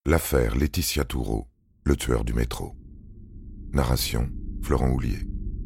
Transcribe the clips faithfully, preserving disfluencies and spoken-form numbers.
L'affaire Laetitia Toureau, le tueur du métro. Narration, Florent Houlier.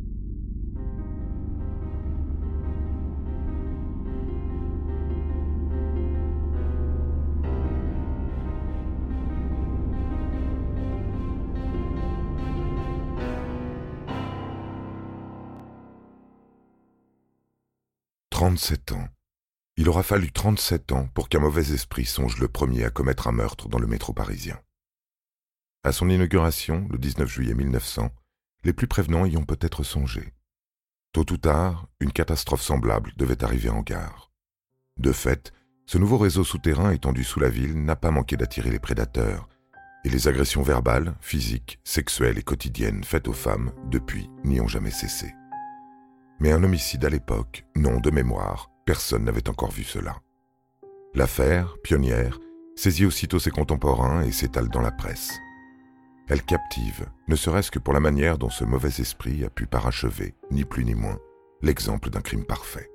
Trente-sept ans. Il aura fallu trente-sept ans pour qu'un mauvais esprit songe le premier à commettre un meurtre dans le métro parisien. À son inauguration, le dix-neuf juillet mille neuf cents, les plus prévenants y ont peut-être songé. Tôt ou tard, une catastrophe semblable devait arriver en gare. De fait, ce nouveau réseau souterrain étendu sous la ville n'a pas manqué d'attirer les prédateurs, et les agressions verbales, physiques, sexuelles et quotidiennes faites aux femmes, depuis, n'y ont jamais cessé. Mais un homicide à l'époque, non, de mémoire, personne n'avait encore vu cela. L'affaire, pionnière, saisit aussitôt ses contemporains et s'étale dans la presse. Elle captive, ne serait-ce que pour la manière dont ce mauvais esprit a pu parachever, ni plus ni moins, l'exemple d'un crime parfait.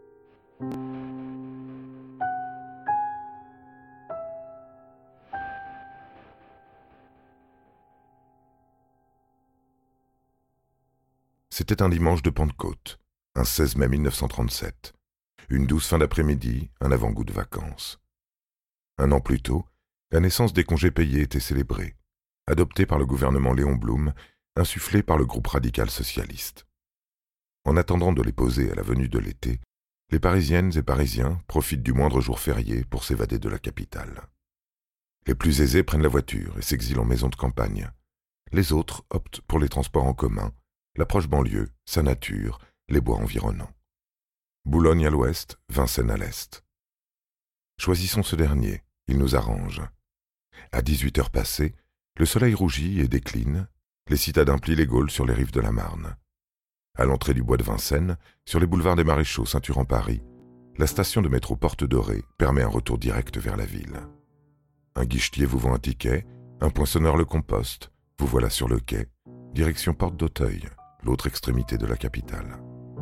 C'était un dimanche de Pentecôte, un seize mai mille neuf cent trente-sept. Une douce fin d'après-midi, un avant-goût de vacances. Un an plus tôt, la naissance des congés payés était célébrée, adoptée par le gouvernement Léon Blum, insufflée par le groupe radical socialiste. En attendant de les poser à la venue de l'été, les Parisiennes et Parisiens profitent du moindre jour férié pour s'évader de la capitale. Les plus aisés prennent la voiture et s'exilent en maison de campagne. Les autres optent pour les transports en commun, la proche banlieue, sa nature, les bois environnants. Boulogne à l'ouest, Vincennes à l'est. Choisissons ce dernier, il nous arrange. À dix-huit heures passées, le soleil rougit et décline, les citadins plient les Gaules sur les rives de la Marne. À l'entrée du bois de Vincennes, sur les boulevards des Maréchaux ceinturant Paris, la station de métro Porte Dorée permet un retour direct vers la ville. Un guichetier vous vend un ticket, un poinçonneur le composte, vous voilà sur le quai, direction Porte d'Auteuil, l'autre extrémité de la capitale.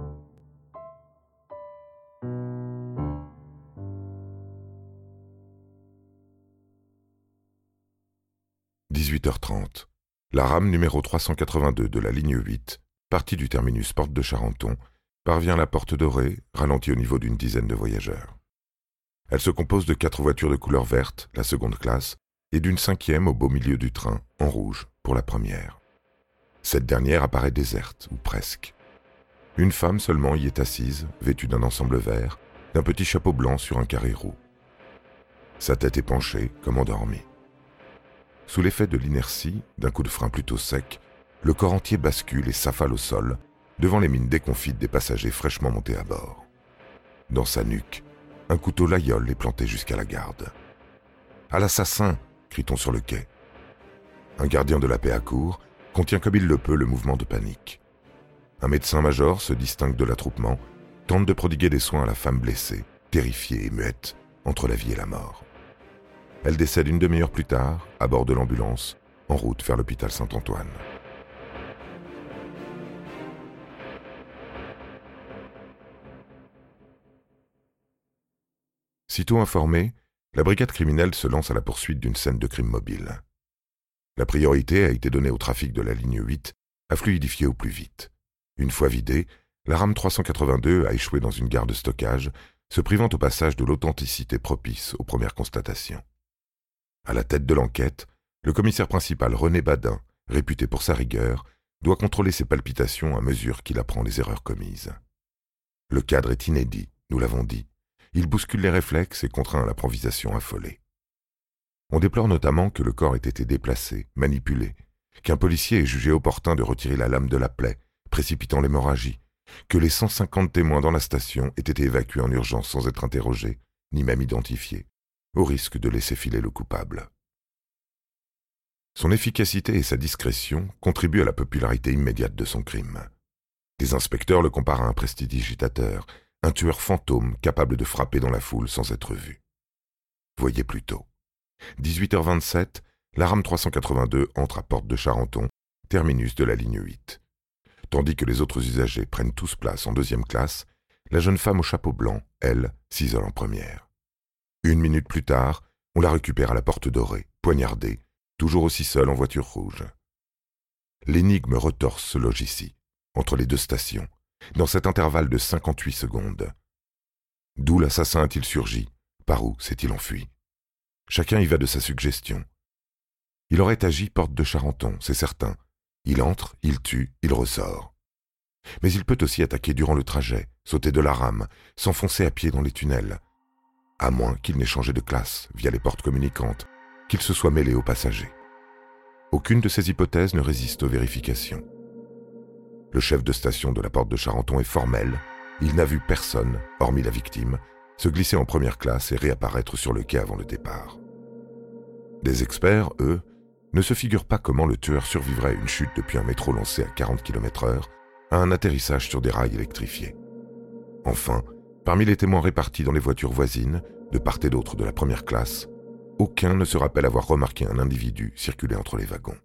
dix-huit heures trente. La rame numéro trois cent quatre-vingt-deux de la ligne huit, partie du terminus Porte de Charenton, parvient à la Porte Dorée, ralentie au niveau d'une dizaine de voyageurs. Elle se compose de quatre voitures de couleur verte, la seconde classe, et d'une cinquième au beau milieu du train, en rouge, pour la première. Cette dernière apparaît déserte, ou presque. Une femme seulement y est assise, vêtue d'un ensemble vert, d'un petit chapeau blanc sur un carré roux. Sa tête est penchée, comme endormie. Sous l'effet de l'inertie, d'un coup de frein plutôt sec, le corps entier bascule et s'affale au sol, devant les mines déconfites des passagers fraîchement montés à bord. Dans sa nuque, un couteau laïole est planté jusqu'à la garde. « À l'assassin !» crie-t-on sur le quai. Un gardien de la paix accourt, contient comme il le peut le mouvement de panique. Un médecin-major se distingue de l'attroupement, tente de prodiguer des soins à la femme blessée, terrifiée et muette, entre la vie et la mort. Elle décède une demi-heure plus tard, à bord de l'ambulance, en route vers l'hôpital Saint-Antoine. Sitôt informée, la brigade criminelle se lance à la poursuite d'une scène de crime mobile. La priorité a été donnée au trafic de la ligne huit, à fluidifier au plus vite. Une fois vidée, la rame trois cent quatre-vingt-deux a échoué dans une gare de stockage, se privant au passage de l'authenticité propice aux premières constatations. À la tête de l'enquête, le commissaire principal René Badin, réputé pour sa rigueur, doit contrôler ses palpitations à mesure qu'il apprend les erreurs commises. Le cadre est inédit, nous l'avons dit. Il bouscule les réflexes et contraint à l'improvisation affolée. On déplore notamment que le corps ait été déplacé, manipulé, qu'un policier ait jugé opportun de retirer la lame de la plaie, précipitant l'hémorragie, que les cent cinquante témoins dans la station aient été évacués en urgence sans être interrogés, ni même identifiés, au risque de laisser filer le coupable. Son efficacité et sa discrétion contribuent à la popularité immédiate de son crime. Des inspecteurs le comparent à un prestidigitateur, un tueur fantôme capable de frapper dans la foule sans être vu. Voyez plutôt. dix-huit heures vingt-sept, la rame trois cent quatre-vingt-deux entre à Porte de Charenton, terminus de la ligne huit. Tandis que les autres usagers prennent tous place en deuxième classe, la jeune femme au chapeau blanc, elle, s'isole en première. Une minute plus tard, On la récupère à la Porte Dorée, poignardée, toujours aussi seule en voiture rouge. L'énigme retorse se loge ici, entre les deux stations, dans cet intervalle de cinquante-huit secondes. D'où l'assassin a-t-il surgi? Par où s'est-il enfui? Chacun y va de sa suggestion. Il aurait agi porte de Charenton, c'est certain. Il entre, il tue, il ressort. Mais il peut aussi attaquer durant le trajet, sauter de la rame, s'enfoncer à pied dans les tunnels, à moins qu'il n'ait changé de classe via les portes communicantes, qu'il se soit mêlé aux passagers. Aucune de ces hypothèses ne résiste aux vérifications. Le chef de station de la Porte de Charenton est formel, il n'a vu personne, hormis la victime, se glisser en première classe et réapparaître sur le quai avant le départ. Des experts, eux, ne se figurent pas comment le tueur survivrait à une chute depuis un métro lancé à quarante kilomètres heure à un atterrissage sur des rails électrifiés. Enfin, parmi les témoins répartis dans les voitures voisines, de part et d'autre de la première classe, aucun ne se rappelle avoir remarqué un individu circuler entre les wagons.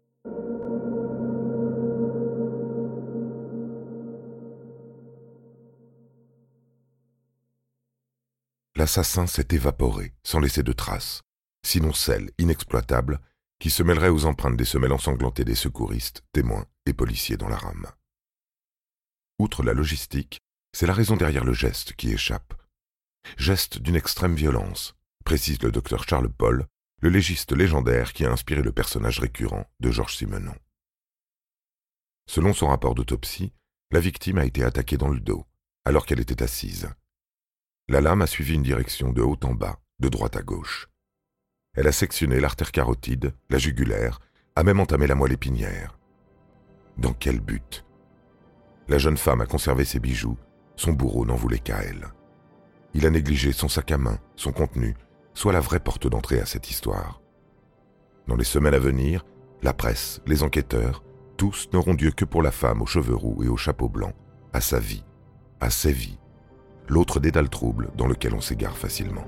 L'assassin s'est évaporé, sans laisser de traces, sinon celle, inexploitable, qui se mêlerait aux empreintes des semelles ensanglantées des secouristes, témoins et policiers dans la rame. Outre la logistique, c'est la raison derrière le geste qui échappe. Geste d'une extrême violence, précise le docteur Charles Paul, le légiste légendaire qui a inspiré le personnage récurrent de Georges Simenon. Selon son rapport d'autopsie, la victime a été attaquée dans le dos, alors qu'elle était assise. La lame a suivi une direction de haut en bas, de droite à gauche. Elle a sectionné l'artère carotide, la jugulaire, a même entamé la moelle épinière. Dans quel but? La jeune femme a conservé ses bijoux, son bourreau n'en voulait qu'à elle. Il a négligé son sac à main, son contenu, soit la vraie porte d'entrée à cette histoire. Dans les semaines à venir, la presse, les enquêteurs, tous n'auront Dieu que pour la femme aux cheveux roux et au chapeau blanc, à sa vie, à ses vies, l'autre dédale trouble dans lequel on s'égare facilement.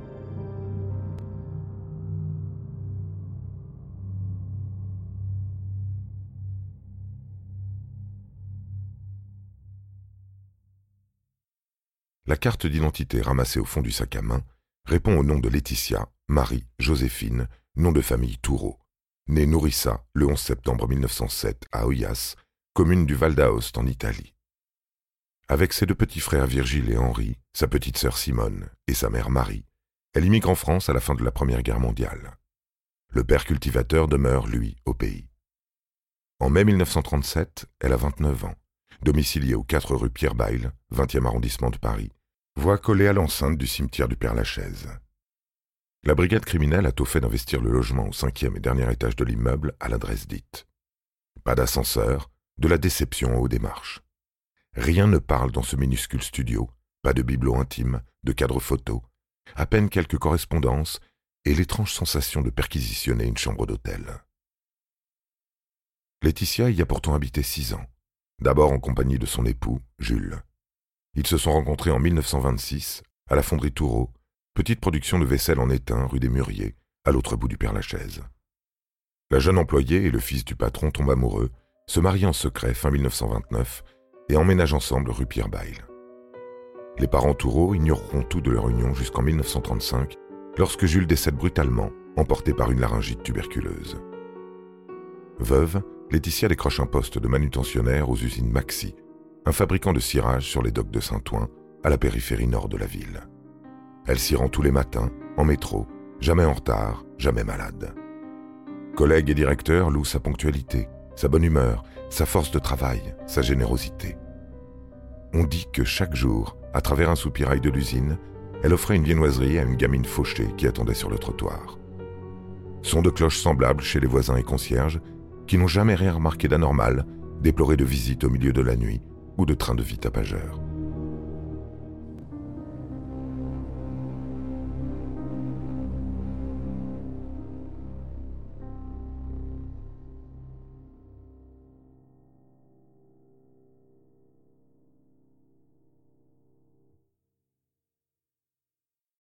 La carte d'identité ramassée au fond du sac à main répond au nom de Laetitia, Marie, Joséphine, nom de famille Toureau, née Nourissa le onze septembre mille neuf cent sept à Oyas, commune du Val d'Aoste en Italie. Avec ses deux petits frères Virgile et Henri, sa petite sœur Simone et sa mère Marie, elle immigre en France à la fin de la Première Guerre mondiale. Le père cultivateur demeure, lui, au pays. En mai mille neuf cent trente-sept, elle a vingt-neuf ans, domiciliée aux quatre rue Pierre-Bayle, vingtième arrondissement de Paris, voie collée à l'enceinte du cimetière du Père-Lachaise. La brigade criminelle a tôt fait d'investir le logement au cinquième et dernier étage de l'immeuble à l'adresse dite. Pas d'ascenseur, de la déception aux démarches. Rien ne parle dans ce minuscule studio, pas de bibelot intime, de cadre photo, à peine quelques correspondances et l'étrange sensation de perquisitionner une chambre d'hôtel. Laetitia y a pourtant habité six ans, d'abord en compagnie de son époux, Jules. Ils se sont rencontrés en mille neuf cent vingt-six, à la fonderie Toureau, petite production de vaisselle en étain rue des Mûriers, à l'autre bout du Père-Lachaise. La jeune employée et le fils du patron tombent amoureux, se marient en secret fin mille neuf cent vingt-neuf et emménagent ensemble rue Pierre-Bayle. Les parents Toureau ignoreront tout de leur union jusqu'en mille neuf cent trente-cinq, lorsque Jules décède brutalement, emporté par une laryngite tuberculeuse. Veuve, Laetitia décroche un poste de manutentionnaire aux usines Maxi, un fabricant de cirage sur les docks de Saint-Ouen, à la périphérie nord de la ville. Elle s'y rend tous les matins, en métro, jamais en retard, jamais malade. Collègues et directeurs louent sa ponctualité, sa bonne humeur, sa force de travail, sa générosité. On dit que chaque jour, à travers un soupirail de l'usine, elle offrait une viennoiserie à une gamine fauchée qui attendait sur le trottoir. Son de cloche semblable chez les voisins et concierges, qui n'ont jamais rien remarqué d'anormal, déploré de visites au milieu de la nuit ou de trains de vie tapageurs.